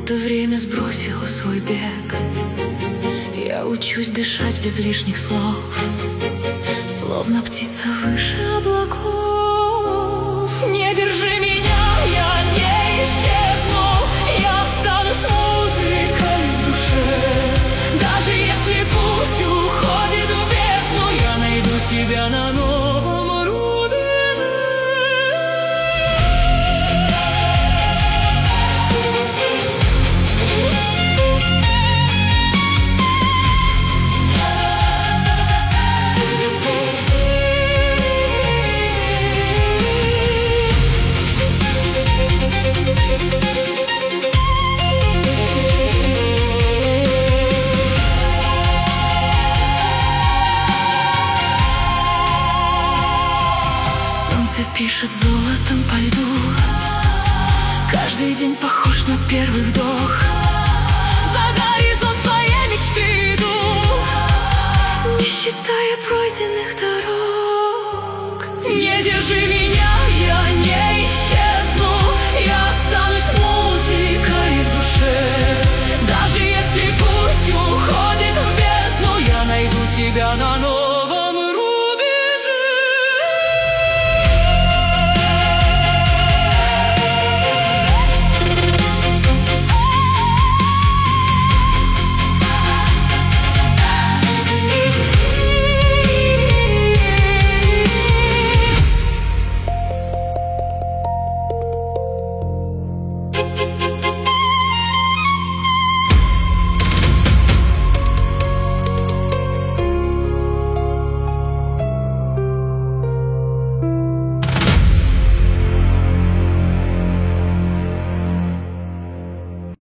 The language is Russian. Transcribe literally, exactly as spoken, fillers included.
Будто время сбросило свой бег. Я учусь дышать без лишних слов, словно птица выше облаков. Не держи меня, я не исчезну, я останусь музыкой в душе. Даже если путь уходит в бездну, я найду тебя на новом рубеже. Солнце пишет золотом по льду, каждый день похож на первый вдох. За горизонт своей мечты иду, не считая пройденных дорог. Не держи меня,